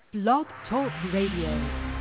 Blog Talk Radio.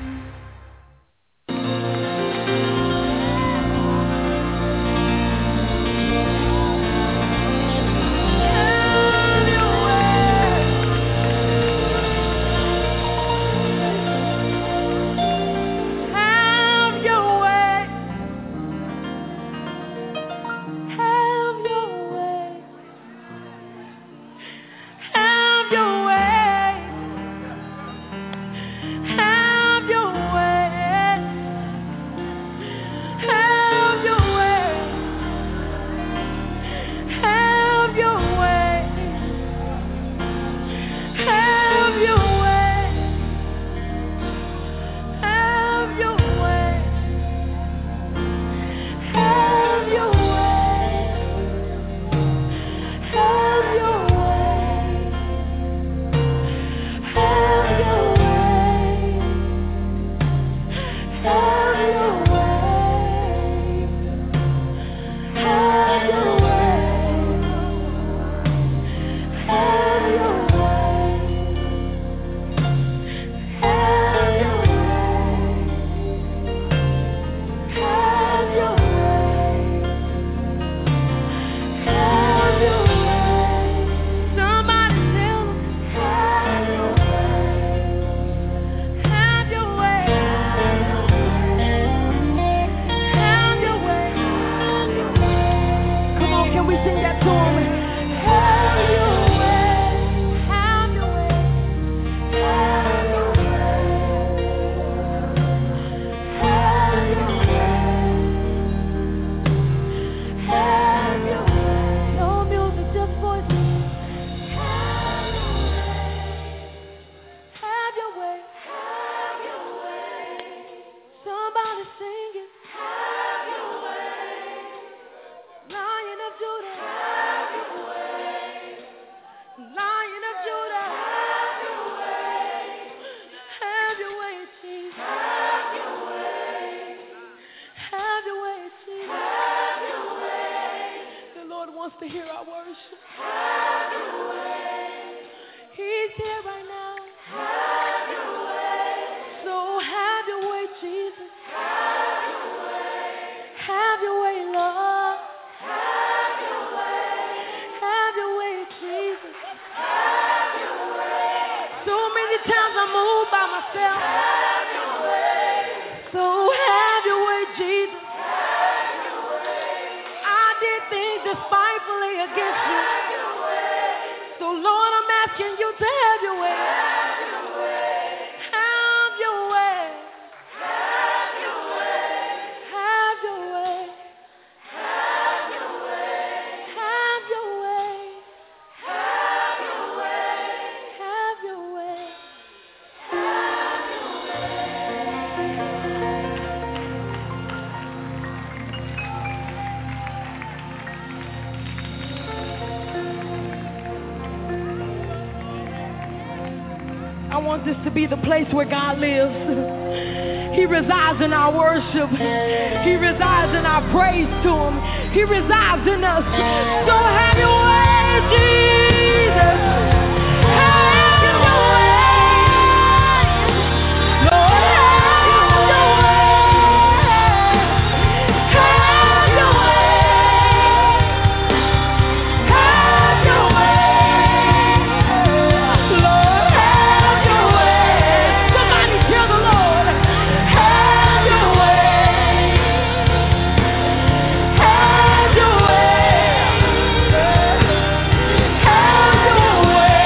This to be the place where God lives. He resides in our worship. He resides in our praise to Him. He resides in us. So have your way, Jesus. Have your way. Lord, have your way. Have your way. Have your way. Lord, have your way. Somebody tell the Lord, have your way. Have your way. Have your way.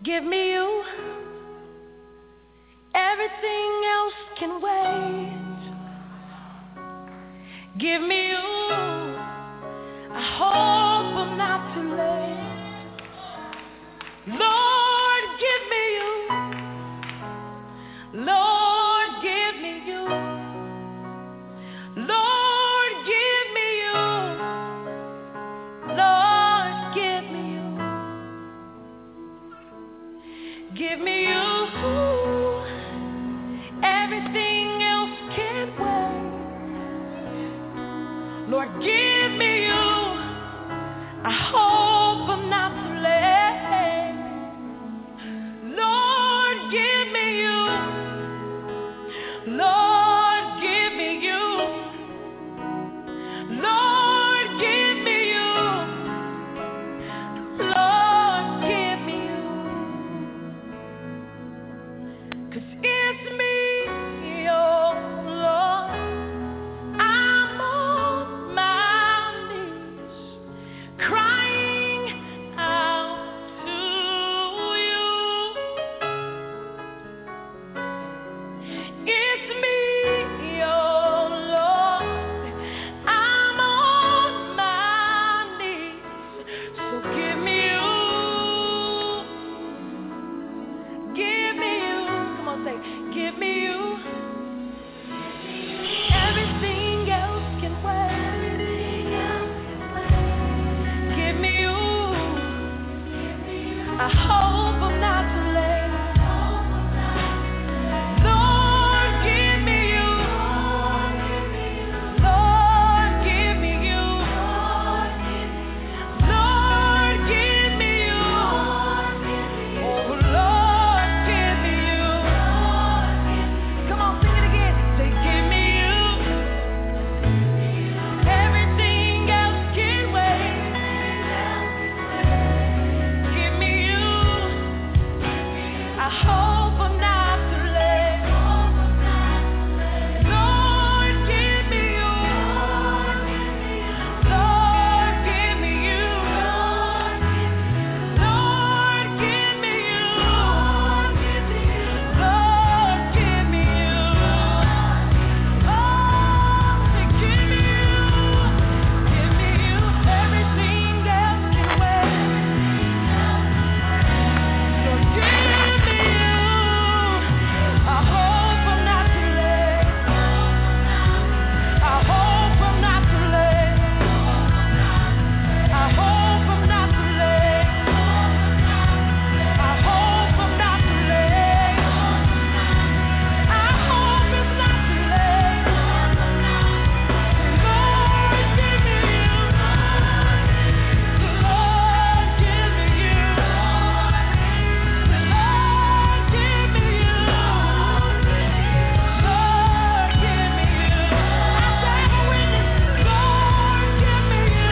Give me you. Everything else can wait. Give me you. I hope I'm not too late. Lord, give me you. Lord, give me you. Lord, give me you. Lord, give me you. Give me you. Everything else can wait. Lord, give me you. I hope I'm not too late. Lord, give me you. Lord, give me you. Lord, give me you. Lord, give me you. 'Cause it's me, oh Lord. I'm on my knees, crying out to you. It's me, oh Lord. I'm on my knees, so give me you. Give me you. Come on, say, give me you. Everything else can wait. Give me you. I hope I'm not too late. Lord, give me you. Lord, give me you. Lord, give me you. Oh, Lord, give me you. Come on, sing it again. Say, give me you. Everything else can wait. Give me you. I hope I'm not too late. Lord, give me you. Lord, give me you. Lord, give me you. Lord, give me you. Oh, say, give me you. Give me you. Everything else can wait. Lord, give me you. I hope I'm not too late. I hope I'm not too late. I hope I'm not too late. I hope I'm not too late. I hope it's not too late. Lord, give me you. Lord, give me you. Lord, give me you. Lord, give me you. I say a witness. Lord, give me you.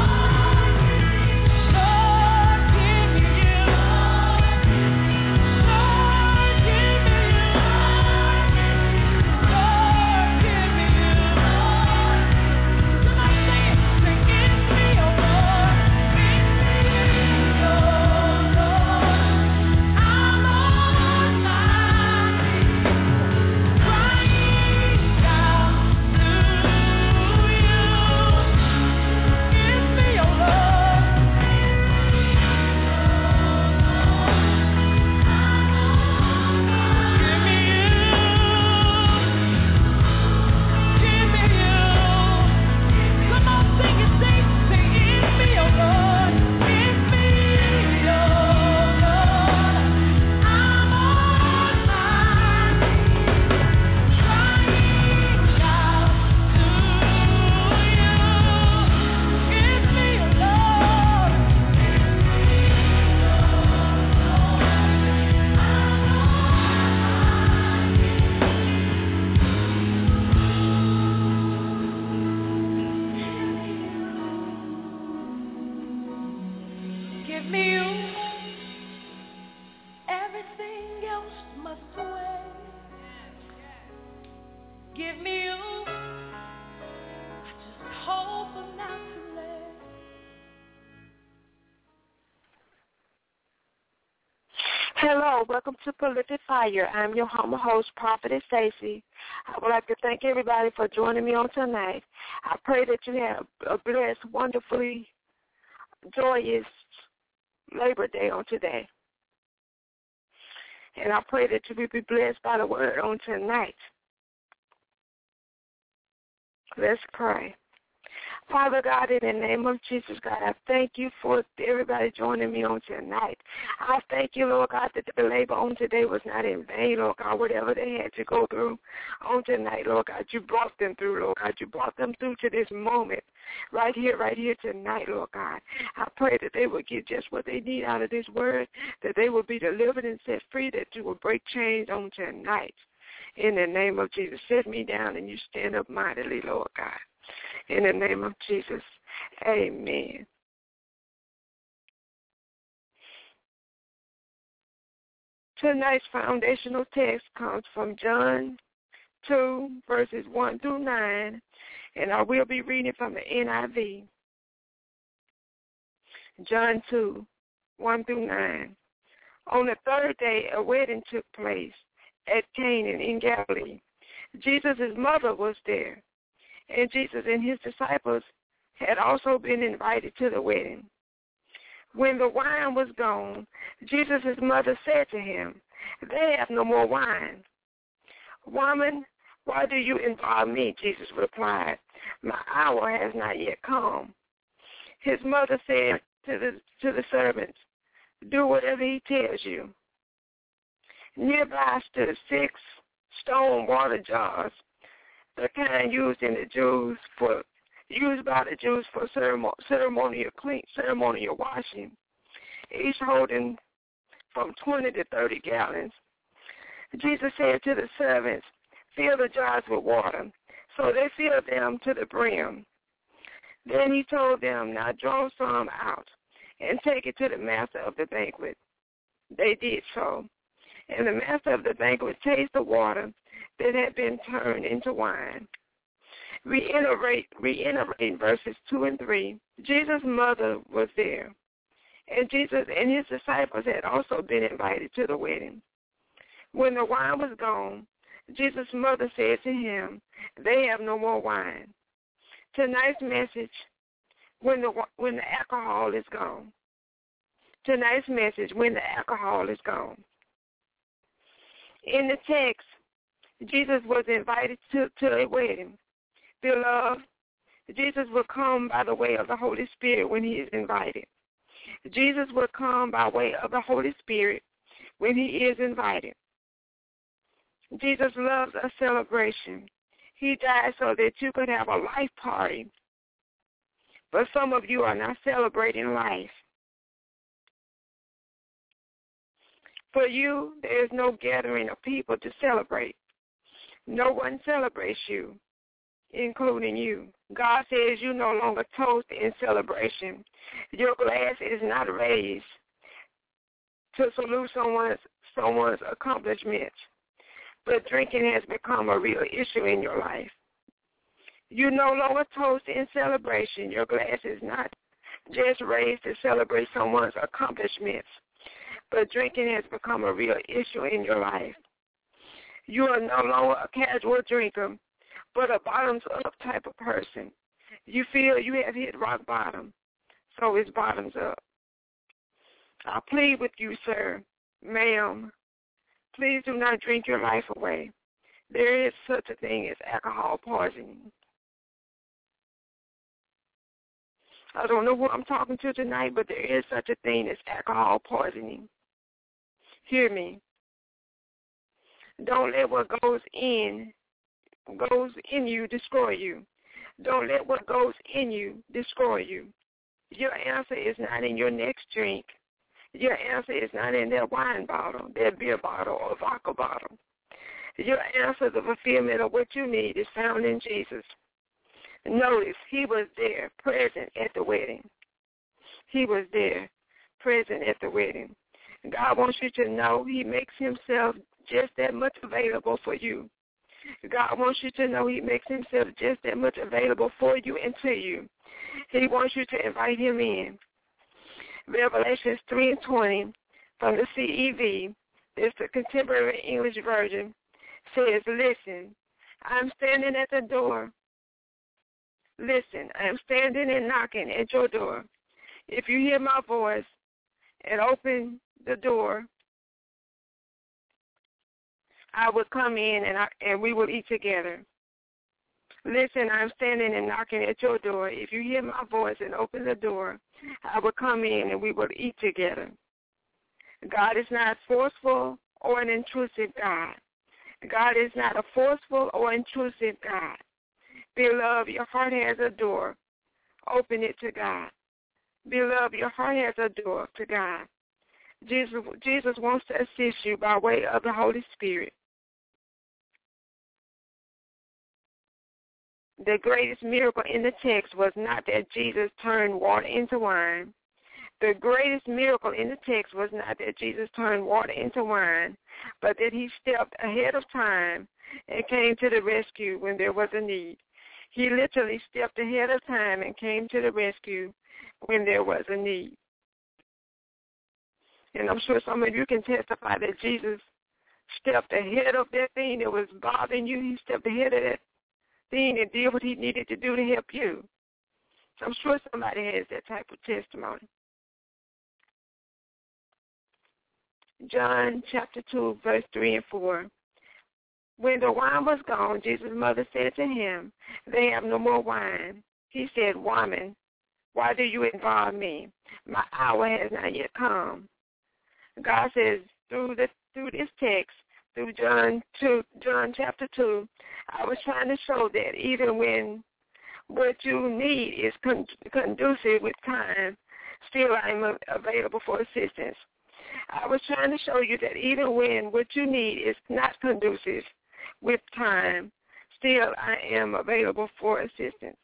Lord, give me you. Lord, give me you. Lord, give me you. Somebody say it. Say, it's me, oh Lord. It's me, oh Lord. I'm on my knees, crying out to you. It's me, oh Lord. Give me you. Give me you. Come on, sing it, say, it's me, oh Lord. It's me, oh Lord. I'm on my knees, crying out to you. It's me, oh Lord. Give me you. Everything else must wait. Give me you. I just hope I'm not too late. Hello, welcome to Prolific Fire. I'm your humble host, Prophetess Stacy. I would like to thank everybody for joining me on tonight. I pray that you have a blessed, wonderfully joyous Labor Day on today. And I pray that you will be blessed by the word on tonight. Let's pray. Father God, in the name of Jesus, God, I thank you for everybody joining me on tonight. I thank you, Lord God, that the labor on today was not in vain, Lord God, whatever they had to go through on tonight, Lord God, you brought them through, Lord God. You brought them through to this moment right here tonight, Lord God. I pray that they will get just what they need out of this word, that they will be delivered and set free, that you will break chains on tonight. In the name of Jesus, set me down and you stand up mightily, Lord God. In the name of Jesus, amen. Tonight's foundational text comes from John 2, verses 1 through 9, and I will be reading from the NIV. John 2, 1 through 9. On the third day, a wedding took place at Cana in Galilee. Jesus' mother was there, and Jesus and his disciples had also been invited to the wedding. When the wine was gone, Jesus' mother said to him, "They have no more wine." "Woman, why do you involve me?" Jesus replied. "My hour has not yet come." His mother said to the servants, "Do whatever he tells you." Nearby stood 6 stone water jars, the kind used by the Jews for ceremonial washing, each holding from 20 to 30 gallons. Jesus said to the servants, "Fill the jars with water." So they filled them to the brim. Then he told them, "Now draw some out and take it to the master of the banquet." They did so. And the master of the banquet tasted the water that had been turned into wine. Reiterating verses 2 and 3, Jesus' mother was there, and Jesus and his disciples had also been invited to the wedding. When the wine was gone, Jesus' mother said to him, "They have no more wine." Tonight's message, when the alcohol is gone. Tonight's message, when the alcohol is gone. In the text, Jesus was invited to a wedding. Beloved, Jesus will come by the way of the Holy Spirit when he is invited. Jesus will come by way of the Holy Spirit when he is invited. Jesus loves a celebration. He died so that you could have a life party. But some of you are not celebrating life. For you, there is no gathering of people to celebrate. No one celebrates you, including you. God says you no longer toast in celebration. Your glass is not raised to salute someone's accomplishments, but drinking has become a real issue in your life. You no longer toast in celebration. Your glass is not just raised to celebrate someone's accomplishments, but drinking has become a real issue in your life. You are no longer a casual drinker, but a bottoms-up type of person. You feel you have hit rock bottom, so it's bottoms up. I plead with you, sir, ma'am, please do not drink your life away. There is such a thing as alcohol poisoning. I don't know who I'm talking to tonight, but there is such a thing as alcohol poisoning. Hear me. Don't let what goes in you destroy you. Don't let what goes in you destroy you. Your answer is not in your next drink. Your answer is not in that wine bottle, that beer bottle, or vodka bottle. Your answer, the fulfillment of what you need, is found in Jesus. Notice, he was there, present at the wedding. He was there, present at the wedding. God wants you to know he makes himself just that much available for you. God wants you to know he makes himself just that much available for you and to you. He wants you to invite him in. Revelations 3:20, from the CEV, it's the Contemporary English Version, says, listen, I'm standing at the door. Listen, I am standing and knocking at your door. If you hear my voice and open the door, I will come in and we will eat together. Listen, I'm standing and knocking at your door. If you hear my voice and open the door, I will come in and we will eat together. God is not forceful or an intrusive God. God is not a forceful or intrusive God. Beloved, your heart has a door. Open it to God. Beloved, your heart has a door to God. Jesus wants to assist you by way of the Holy Spirit. The greatest miracle in the text was not that Jesus turned water into wine. The greatest miracle in the text was not that Jesus turned water into wine, but that he stepped ahead of time and came to the rescue when there was a need. He literally stepped ahead of time and came to the rescue when there was a need. And I'm sure some of you can testify that Jesus stepped ahead of that thing that was bothering you. He stepped ahead of that thing and did what he needed to do to help you. So I'm sure somebody has that type of testimony. John chapter 2, verse 3 and 4. When the wine was gone, Jesus' mother said to him, they have no more wine. He said, woman, why do you involve me? My hour has not yet come. God says through this text, through John chapter 2, I was trying to show that even when what you need is conducive with time, still I'm available for assistance. I was trying to show you that even when what you need is not conducive with time, still I am available for assistance.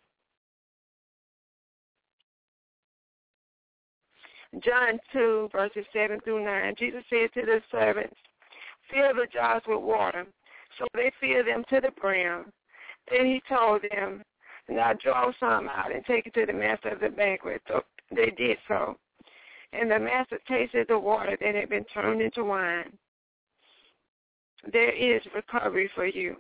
John 2, verses 7 through 9, Jesus said to the servants, fill the jars with water. So they filled them to the brim. Then he told them, now draw some out and take it to the master of the banquet. So they did so. And the master tasted the water that had been turned into wine. There is recovery for you.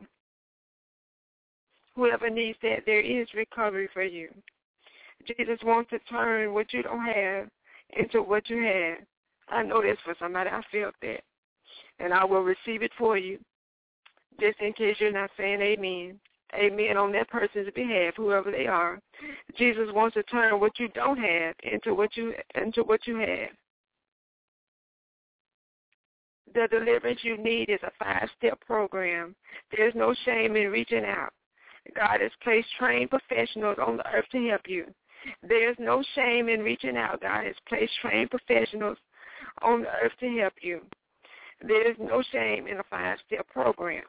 Whoever needs that, there is recovery for you. Jesus wants to turn what you don't have into what you have. I know this for somebody. I felt that. And I will receive it for you. Just in case you're not saying amen. Amen on that person's behalf, whoever they are. Jesus wants to turn what you don't have into what you have. The deliverance you need is a 5-step program. There's no shame in reaching out. God has placed trained professionals on the earth to help you. There's no shame in reaching out. God has placed trained professionals on the earth to help you. There is no shame in a 5-step program.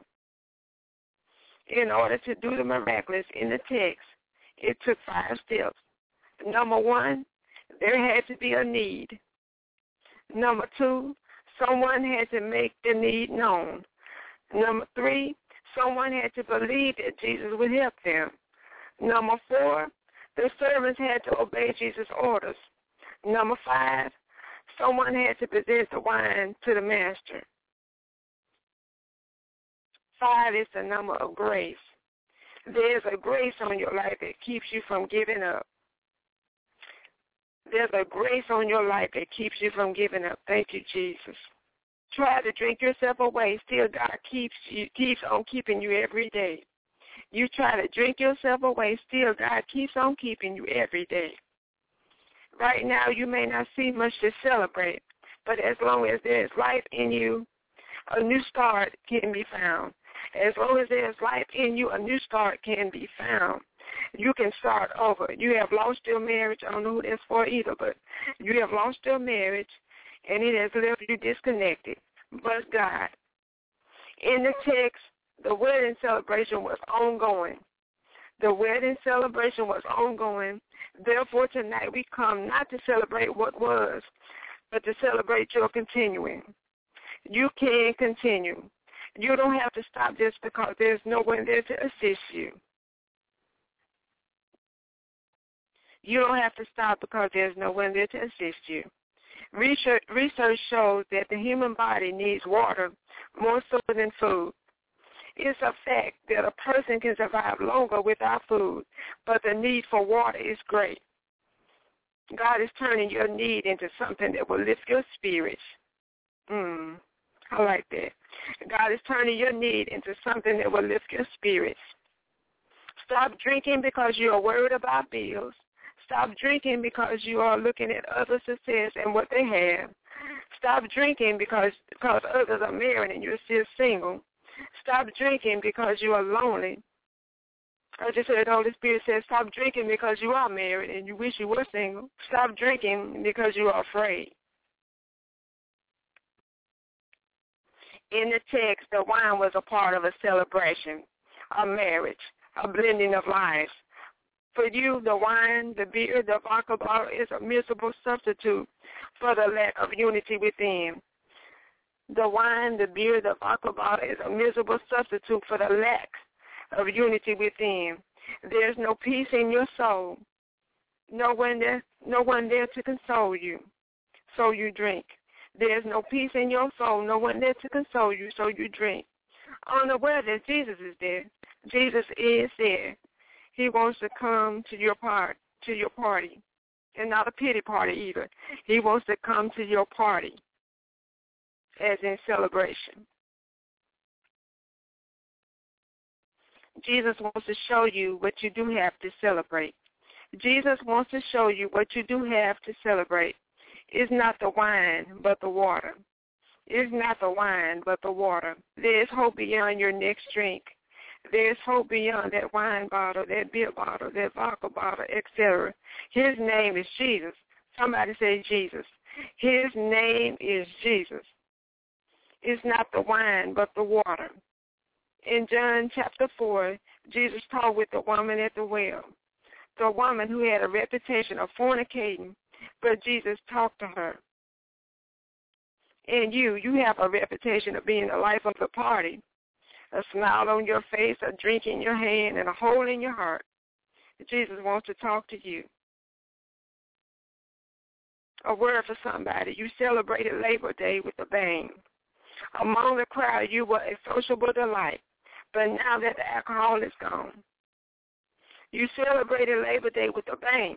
In order to do the miraculous in the text, it took 5 steps. Number 1, there had to be a need. Number 2, someone had to make the need known. Number 3, someone had to believe that Jesus would help them. Number 4, the servants had to obey Jesus' orders. Number 5, someone had to present the wine to the master. 5 is the number of grace. There's a grace on your life that keeps you from giving up. There's a grace on your life that keeps you from giving up. Thank you, Jesus. Try to drink yourself away. Still, God keeps on keeping you every day. You try to drink yourself away. Still, God keeps on keeping you every day. Right now, you may not see much to celebrate, but as long as there's life in you, a new start can be found. As long as there's life in you, a new start can be found. You can start over. You have lost your marriage. I don't know who that's for either, but you have lost your marriage, and it has left you disconnected. But God, in the text, the wedding celebration was ongoing. The wedding celebration was ongoing. Therefore, tonight we come not to celebrate what was, but to celebrate your continuing. You can continue. You don't have to stop just because there's no one there to assist you. You don't have to stop because there's no one there to assist you. Research shows that the human body needs water more so than food. It's a fact that a person can survive longer without food, but the need for water is great. God is turning your need into something that will lift your spirits. I like that. God is turning your need into something that will lift your spirits. Stop drinking because you are worried about bills. Stop drinking because you are looking at other success and what they have. Stop drinking because others are married and you're still single. Stop drinking because you are lonely. I just heard the Holy Spirit say, stop drinking because you are married and you wish you were single. Stop drinking because you are afraid. In the text, the wine was a part of a celebration, a marriage, a blending of lives. For you, the wine, the beer, the vodka bottle is a miserable substitute for the lack of unity within. The wine, the beer, the vodka bottle is a miserable substitute for the lack of unity within. There's no peace in your soul. No one there to console you, so you drink. There's no peace in your soul. No one there to console you, so you drink. Unaware that Jesus is there. Jesus is there. He wants to come to your party, and not a pity party either. He wants to come to your party, as in celebration. Jesus wants to show you what you do have to celebrate. Jesus wants to show you what you do have to celebrate. It's not the wine, but the water. It's not the wine, but the water. There's hope beyond your next drink. There's hope beyond that wine bottle, that beer bottle, that vodka bottle, etc. His name is Jesus. Somebody say Jesus. His name is Jesus. It's not the wine, but the water. In John chapter 4, Jesus talked with the woman at the well, the woman who had a reputation of fornicating, but Jesus talked to her. And you have a reputation of being the life of the party, a smile on your face, a drink in your hand, and a hole in your heart. Jesus wants to talk to you. A word for somebody. You celebrated Labor Day with a bang. Among the crowd, you were a sociable delight, but now that the alcohol is gone, you celebrated Labor Day with a bang.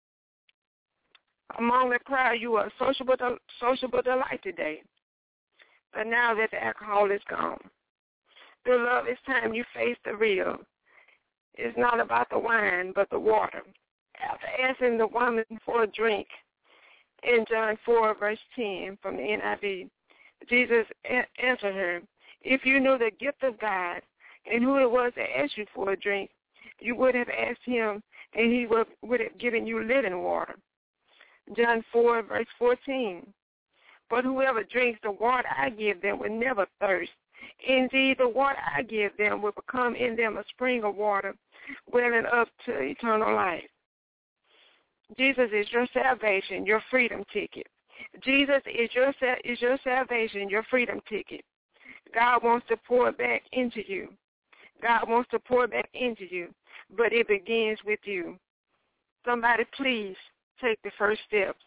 Among the crowd, you were a sociable delight today, but now that the alcohol is gone. Beloved, it's time you face the real. It's not about the wine, but the water. After asking the woman for a drink in John 4, verse 10 from the NIV, Jesus answered her, if you knew the gift of God and who it was that asked you for a drink, you would have asked him, and he would have given you living water. John 4, verse 14, but whoever drinks the water I give them will never thirst. Indeed, the water I give them will become in them a spring of water, welling up to eternal life. Jesus is your salvation, your freedom ticket. Jesus is your salvation, your freedom ticket. God wants to pour back into you. God wants to pour back into you, but it begins with you. Somebody please take the first steps.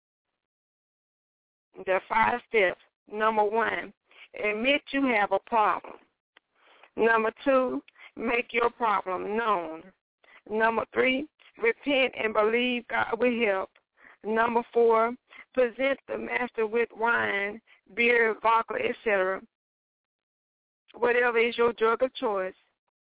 There are 5 steps. Number 1, admit you have a problem. Number 2, make your problem known. Number 3, repent and believe God will help. Number 4, present the master with wine, beer, vodka, etc. Whatever is your drug of choice,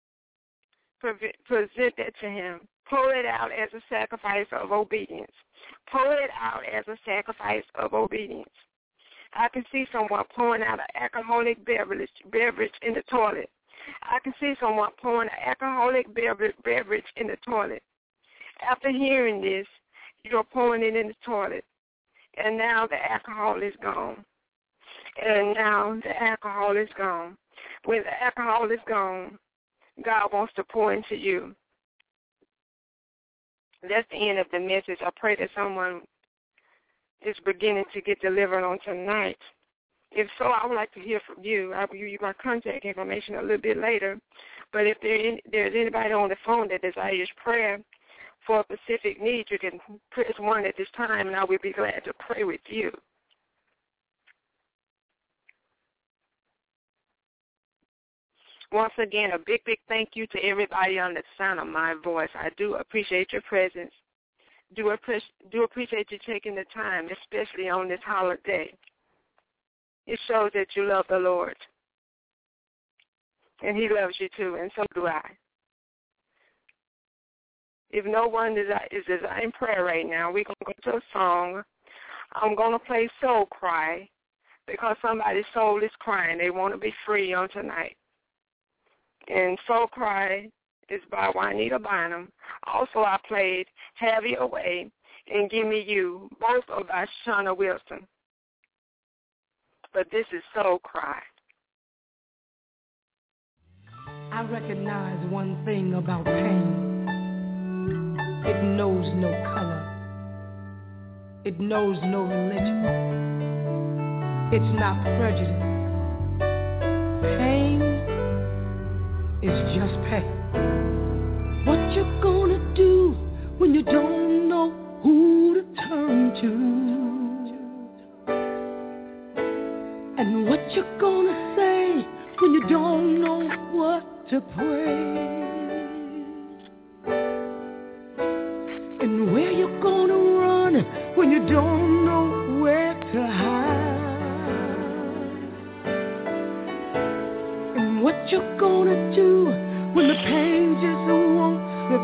present that to him. Pour it out as a sacrifice of obedience. Pour it out as a sacrifice of obedience. I can see someone pouring out an alcoholic beverage in the toilet. I can see someone pouring an alcoholic beverage in the toilet. After hearing this, you're pouring it in the toilet, and now the alcohol is gone. And now the alcohol is gone. When the alcohol is gone, God wants to pour into you. That's the end of the message. I pray that someone is beginning to get delivered on tonight. If so, I would like to hear from you. I will give you my contact information a little bit later. But if there's anybody on the phone that desires prayer for a specific need, you can press 1 at this time, and I will be glad to pray with you. Once again, a big, big thank you to everybody on the sound of my voice. I do appreciate your presence. Do appreciate you taking the time, especially on this holiday. It shows that you love the Lord. And he loves you too, and so do I. If no one is in prayer right now, we're going to go to a song. I'm going to play Soul Cry because somebody's soul is crying. They want to be free on tonight. And Soul Cry is by Juanita Bynum. Also, I played Have Your Way and Give Me You. Both are by Shauna Wilson. But this is Soul Cry. I recognize one thing about pain. It knows no color. It knows no religion. It's not prejudice. Pain is just pain. What you gonna do when you don't know who to turn to? And what you gonna say when you don't know what to pray? And where you gonna run when you don't know where to hide? And what you gonna do when the pain just won't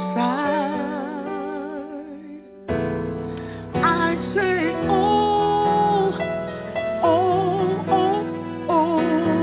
subside? I say, oh, oh, oh, oh.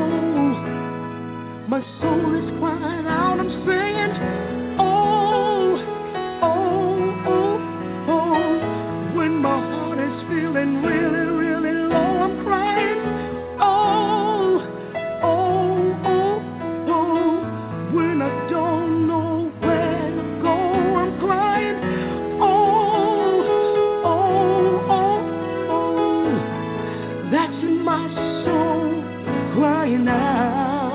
My soul is crying out, I'm saying, oh, oh, oh, oh. When my heart is feeling really, really low, I'm crying, oh, oh, oh, oh. When I don't know where to go, I'm crying, oh, oh, oh, oh. That's my soul crying out.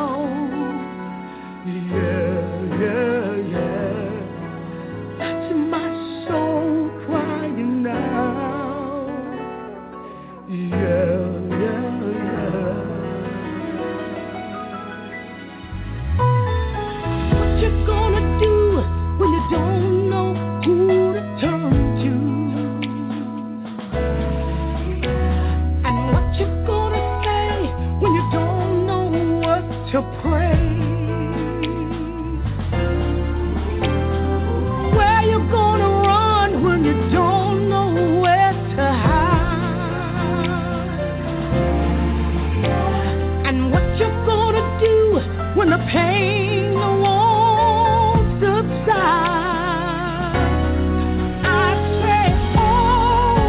Yeah, yeah, yeah. That's my soul crying out. Yeah, yeah, yeah. What you gonna do when you don't know who to turn to? And what you gonna say when you don't know what to pray? Where you gonna run when you don't know where to hide? And what you gonna do when the pain won't subside? I say, oh,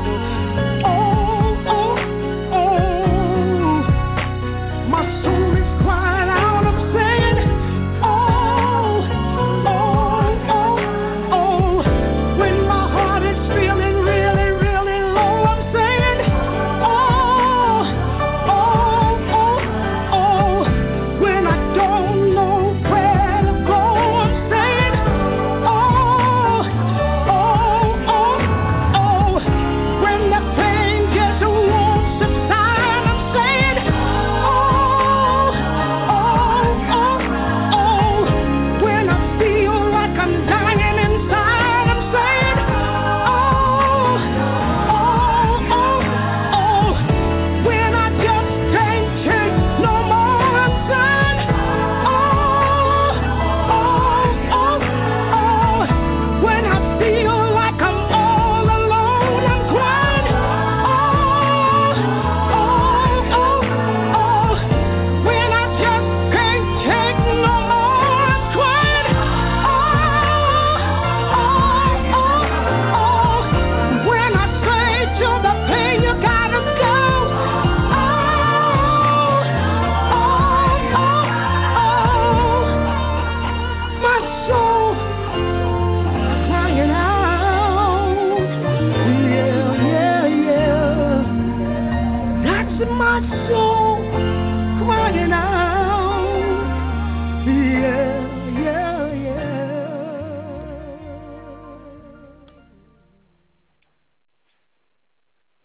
oh, oh, oh. My soul is crying out, I'm saying, oh, oh, oh, oh. When my heart is feeling really, really low, I'm saying, oh, oh, oh, oh. When I don't know where to go, I'm saying, oh, oh, oh, oh. When the pain just won't subside, I'm saying, oh, oh, oh, oh. When I feel like I'm dying inside, I'm saying, oh, oh, oh, oh. When I just can't take no more, I'm saying, oh, oh, oh, oh. When I feel like I'm all alone, I'm crying, oh, oh, oh. When I just can't take no more, I'm crying, oh, oh, oh. When I say to the pain, you gotta go, oh, oh, oh. My soul crying out, yeah, yeah, yeah. That's my soul crying out, yeah, yeah, yeah.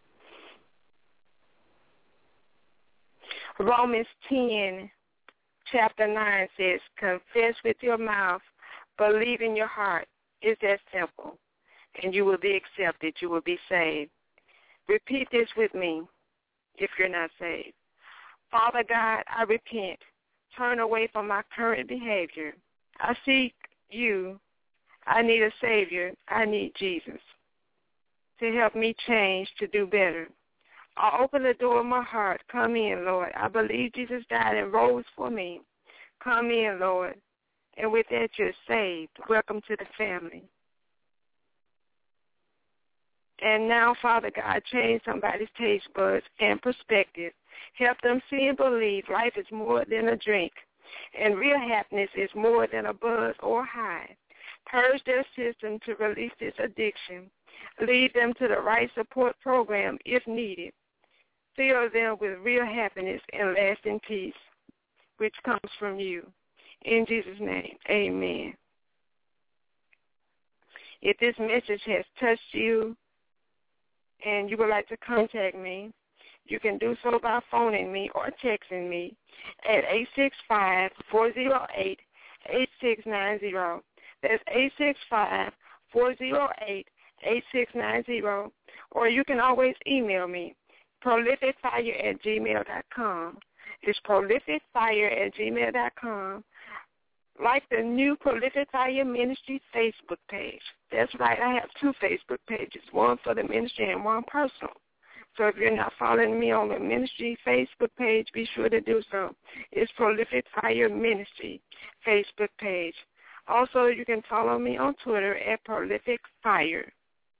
Romans 10, chapter 9 says, confess with your mouth, believe in your heart. It's that simple. And you will be accepted. You will be saved. Repeat this with me if you're not saved. Father God, I repent. Turn away from my current behavior. I seek you. I need a Savior. I need Jesus to help me change, to do better. I'll open the door of my heart. Come in, Lord. I believe Jesus died and rose for me. Come in, Lord. And with that, you're saved. Welcome to the family. And now, Father God, change somebody's taste buds and perspective. Help them see and believe life is more than a drink, and real happiness is more than a buzz or high. Purge their system to release this addiction. Lead them to the right support program if needed. Fill them with real happiness and lasting peace, which comes from you. In Jesus' name, amen. If this message has touched you and you would like to contact me, you can do so by phoning me or texting me at 865-408-8690. That's 865-408-8690. Or you can always email me, prolificfire@gmail.com. It's prolificfire@gmail.com. Like the new Prolific Fire Ministry Facebook page. That's right, I have 2 Facebook pages, one for the ministry and one personal. So if you're not following me on the ministry Facebook page, be sure to do so. It's Prolific Fire Ministry Facebook page. Also, you can follow me on Twitter at Prolific Fire.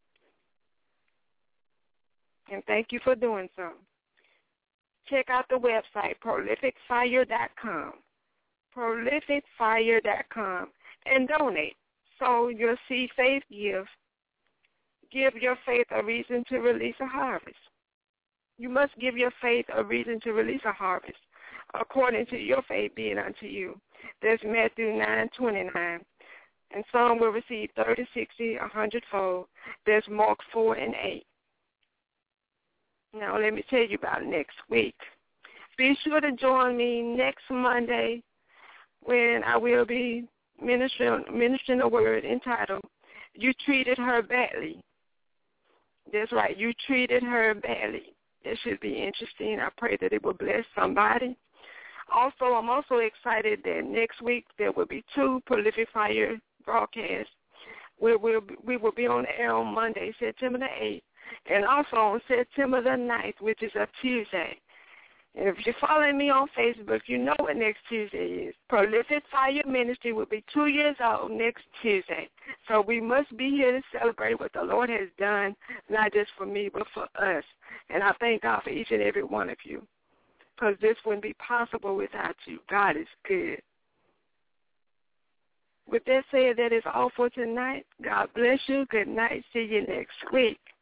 And thank you for doing so. Check out the website, prolificfire.com. prolificfire.com, and donate. So your seed faith gift. Give your faith a reason to release a harvest. You must give your faith a reason to release a harvest, according to your faith being unto you. That's Matthew 9:29. And some will receive 30, 60, 100-fold. There's Mark 4:8. Now let me tell you about next week. Be sure to join me next Monday when I will be ministering a word entitled, You Treated Her Badly. That's right, you treated her badly. It should be interesting. I pray that it will bless somebody. Also, I'm also excited that next week there will be 2 Prolific Fire broadcasts. We will be on air on Monday, September the 8th, and also on September the 9th, which is a Tuesday. And if you're following me on Facebook, you know what next Tuesday is. Prolific Fire Ministry will be 2 years old next Tuesday. So we must be here to celebrate what the Lord has done, not just for me, but for us. And I thank God for each and every one of you, because this wouldn't be possible without you. God is good. With that said, that is all for tonight. God bless you. Good night. See you next week.